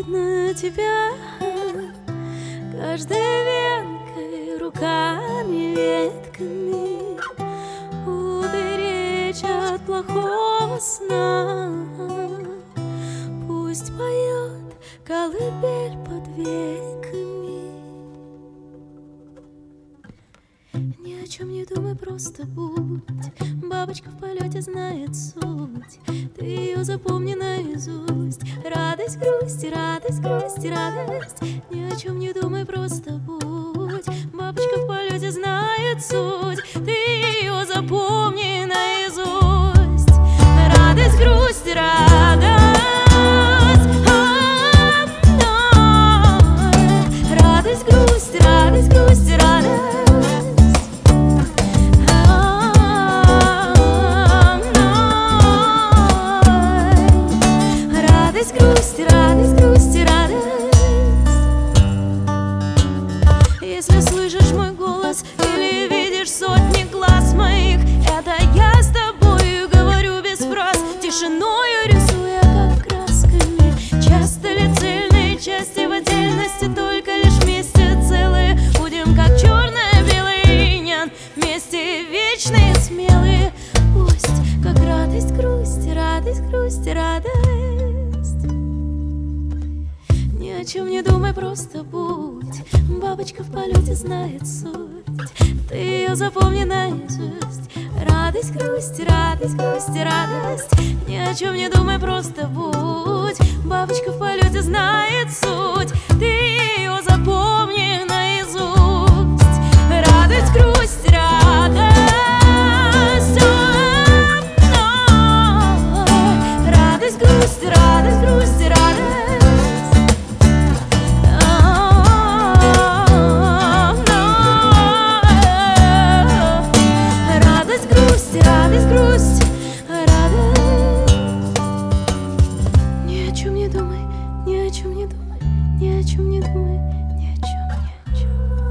на тебя каждой венкой, руками, ветками уберечь от плохого сна. Пусть поет колыбель под веками. Ни о чем не думай, просто будь. Бабочка в полете знает суть. Ты ее запомни наизусть. Радость, грусть, радость, грусть, радость. Ни о чем не думай, просто будь. Бабочка в полете знает суть. Ты ее запомни наизусть. Радость, грусть, радость. Радость, грусть, радость, грусть, радость. Грусть, радость, грусть и радость. Если слышишь мой голос или видишь сотни глаз моих, это я с тобою говорю без фраз, тишиною рисуя как красками. Часто ли цельные части в отдельности, только лишь вместе целые? Будем как черно-белый инь, вместе вечные, смелые. Пусть как радость, грусть, радость, грусть и радость. Ни о чем не думай, просто будь. Бабочка в полете знает суть. Ты ее запомни наизусть. Радость, грусть, радость, грусть и радость. Ни о чем не думай, просто будь. Бабочка в полете знает суть. Ты ее запомни наизусть. Радость, грусть, радость. Радость, грусть, радость, грусть и радость. Радость, грусть, радость. Ни о чем не думай, ни о чем не думай, ни о чем не думай, ни о чем, ни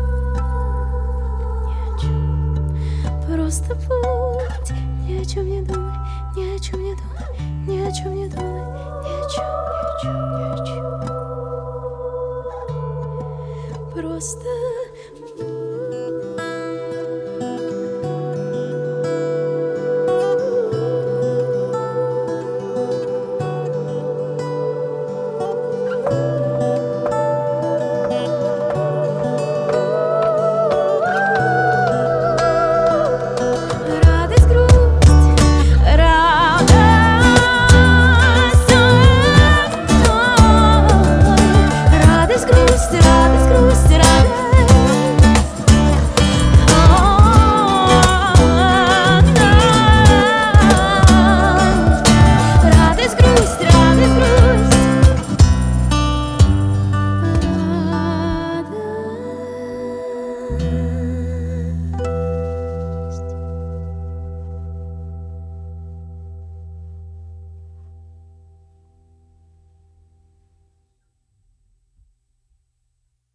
о чем. Просто будь. Ни о чем не думай, ни о чем не думай, ни о чем не думай, ни о чем, ни о чем, ни о чем. Просто